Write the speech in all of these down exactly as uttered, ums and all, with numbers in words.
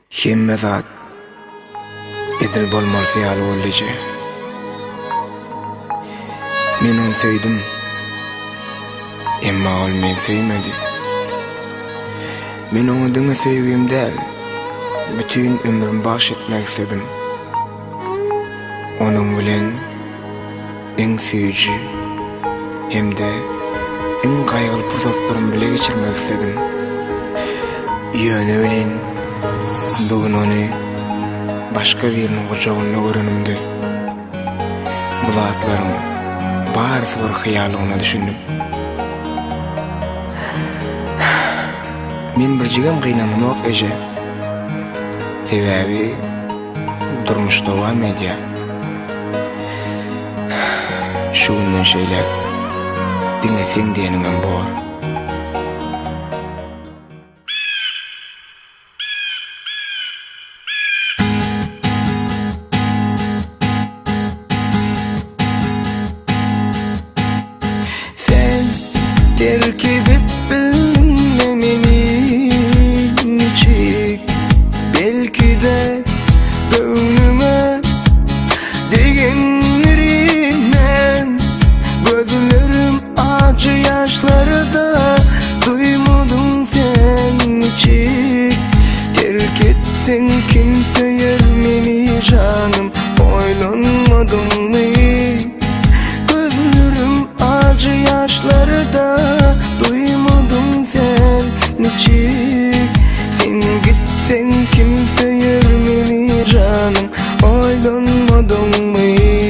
Hemme zat edil bolmaly fiýal bolýar. Men onu söýdüm. Emma ol meni söýmedi. Men onu diňe söýgüm däl, bütün ömrüm baş etmek istedim. Onun bilen en süýüji hemde en gaýgyly pursatlarymy bile geçirmek istedim. Ýöne bilen bugün onu başka birinin gocağında görenimde bu zatlarım barisi bir hıyalığına düşündüm. Men bir jigem gynanım yok eje. Sebebi durmuş dowam edýär. Şu günden şeyler diňeseň diýenimem bor. Terk edip bilmemeni niçik, belki de gönlüme degenlerinden gözlerim acı yaşları da duymadım sen niçik. Terk etsen kimse yermeni canım, oylanmadım mı? Gözlerim acı yaşları da duymadım sen niçik. Sen gitsen kimse yermeni canım, oylanmadım mı?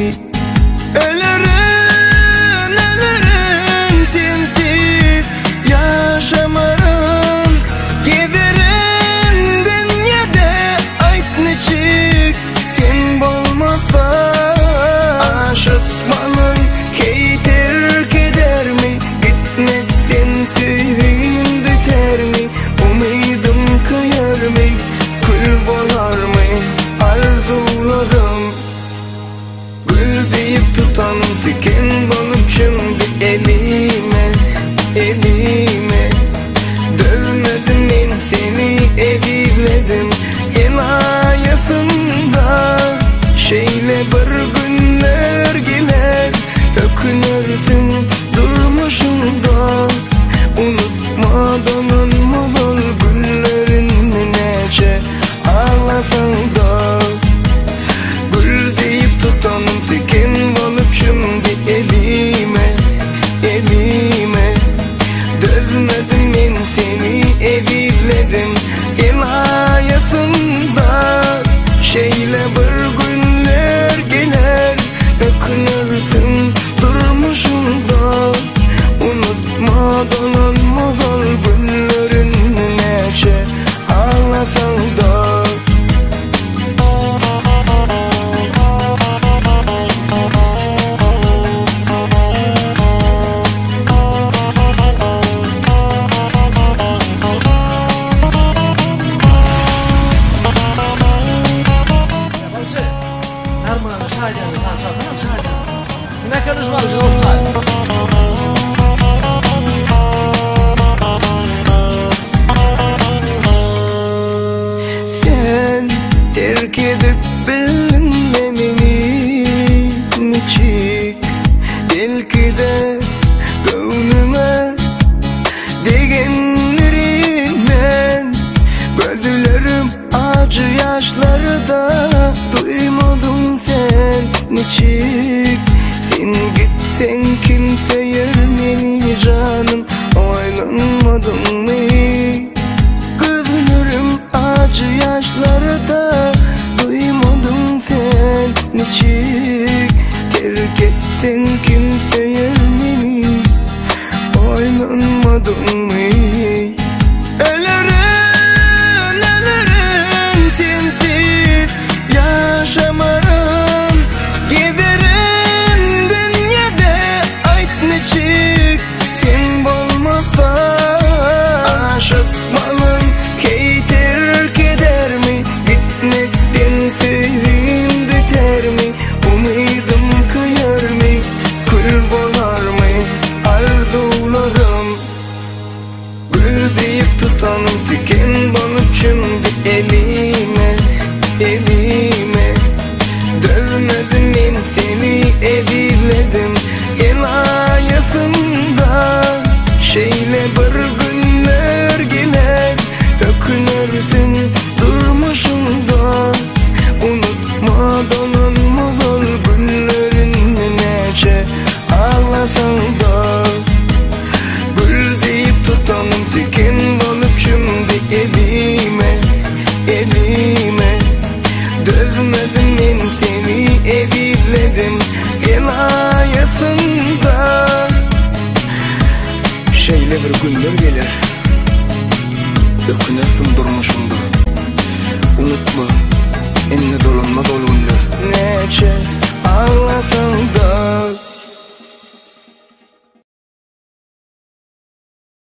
Ölürüm, ölürüm sensiz yaşamarım. Gezerim dünyada ayt niçik, sen bolmasan aşıkmanın hey terk eder mi? Gitmekten süğüm biter mi? Umidim kayar mı? Kül bolar mı? Arzularım gül deyip tutan tiken bolup şimdi elime, elime. Dövmedim men seni, edivledim elayasında. Şeyle bir günler geler, ökünürsün durmuşunda. Unutmadan olmalı günlerin nece ağlasan da. Gül deyip tutanım tiken bolup şimdi elime, elime. Dözmedim men seni, edivledim elayasında. Şeyle bir günler geler, ökünürsün durmuşunda. Unutmadan olmaz ol günlerin nece ağlasan da. Kime konuşmak dostlar? Sen terk edip bilmemeni niçik, belki de gönlüme degenlerinden gözlerim acı yaşları da duymadım sen niçik. Sen gitsen kimse yermeni canım, oylanmadım mı? Gözlerim acı yaşları da duymadım sen niçik. Terk etsen kimse yermeni, oylanmadım mı? Ölürüm, ölürüm sensiz yaşamarım. Gezerim dünyada ayt niçik, sen bolmasan aşıkmanın hey terk eder mi? Gitmekten süğüm biter mi? Umidim kayar mı? Kül bolar mı? Arzularım gül deyip tutanım tiken bolup şimdi elime. dökülürsün durmuşumda. Unutma donanmaz ol günlerini neçe ağlasan da. Gül deyip tutanım tiken olup şimdi elime, elime. Dözmedim men seni ezizledim el ayasında. Şeyle bir günler gelir, dökülürsün durmuşumda. Unutma enne dolanmaz ol günler neçe ağlasan da.